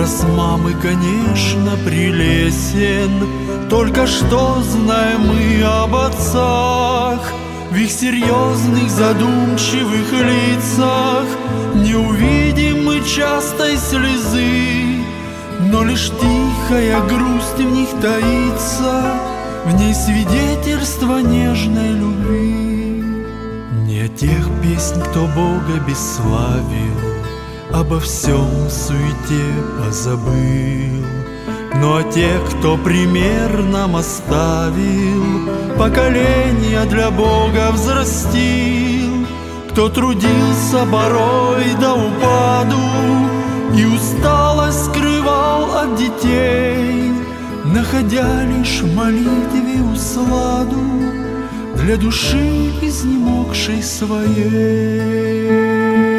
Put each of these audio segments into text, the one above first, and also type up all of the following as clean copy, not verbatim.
Образ мамы, конечно, прелестен, только что знаем мы об отцах. В их серьезных, задумчивых лицах не увидим мы частой слезы, но лишь тихая грусть в них таится, в ней свидетельство нежной любви. Не о тех песнь, кто Бога бесславил, обо всем в суете позабыл, но о тех, кто пример нам оставил, поколения для Бога взрастил, кто трудился порой до упаду и усталость скрывал от детей, находя лишь в молитве усладу для души изнемогшей своей.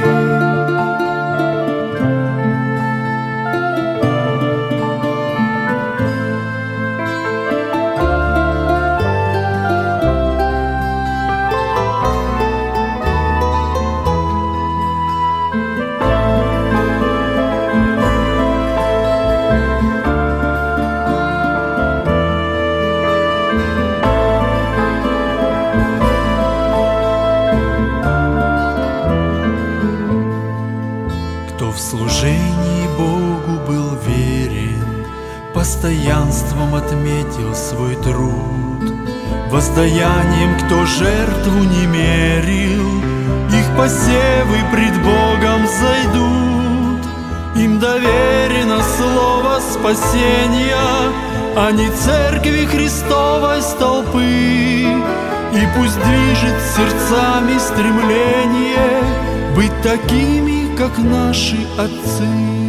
Кто в служении Богу был верен, постоянством отметил свой труд, воздаянием кто жертву не мерил, их посевы пред Богом зайдут. Им доверено слово спасения, а не церкви Христовой столпы, и пусть движет сердцами стремление быть такими, как наши отцы.